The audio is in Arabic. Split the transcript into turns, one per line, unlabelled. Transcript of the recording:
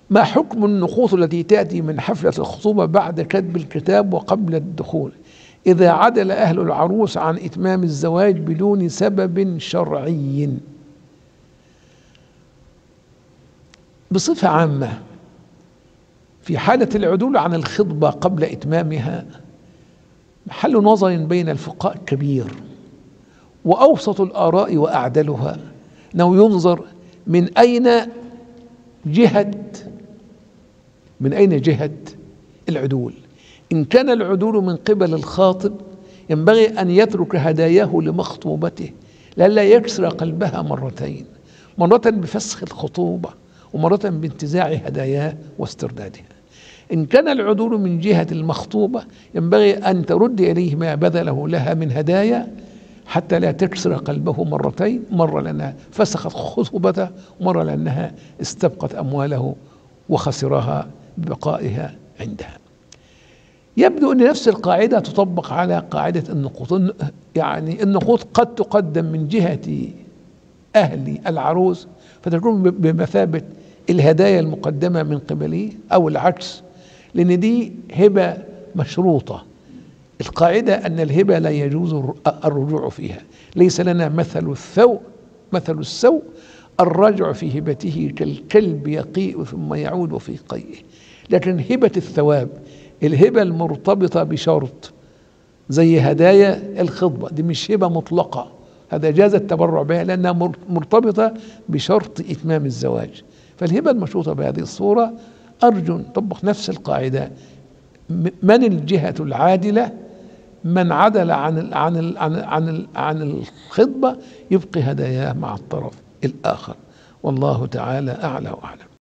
ما حكم النقوص التي تأتي من حفلة الخطوبة بعد كتب الكتاب وقبل الدخول إذا عدل أهل العروس عن إتمام الزواج بدون سبب شرعي؟ بصفة عامة في حالة العدول عن الخطبة قبل إتمامها محل نظر بين الفقهاء كبير، وأوسط الآراء وأعدلها أنه ينظر من أين جهة العدول. إن كان العدول من قبل الخاطب ينبغي أن يترك هداياه لمخطوبته لئلا يكسر قلبها مرتين، مرة بفسخ الخطوبة ومرة بانتزاع هداياه واستردادها. إن كان العدول من جهة المخطوبة ينبغي أن ترد إليه ما بذله لها من هدايا حتى لا تكسر قلبه مرتين، مرة لأنها فسخت خطوبته ومرة لأنها استبقت أمواله وخسرها ببقائها عندها. يبدو أن نفس القاعدة تطبق على قاعدة النقود، يعني النقود قد تقدم من جهة أهل العروس فتكون بمثابة الهدايا المقدمة من قبله أو العكس، لأن دي هبة مشروطة. القاعدة أن الهبة لا يجوز الرجوع فيها، ليس لنا مثل السوء الرجع في هبته كالكلب يقيء ثم يعود في قيئه. لكن هبة الثواب، الهبة المرتبطة بشرط زي هدايا الخطبة، دي مش هبة مطلقة، هذا جاز التبرع بها لأنها مرتبطة بشرط إتمام الزواج. فالهبة المشروطة بهذه الصورة أرجو طبق نفس القاعدة، من الجهة العادلة، من عدل عن الخطبة يبقي هداياه مع الطرف الآخر، والله تعالى أعلى وأعلم.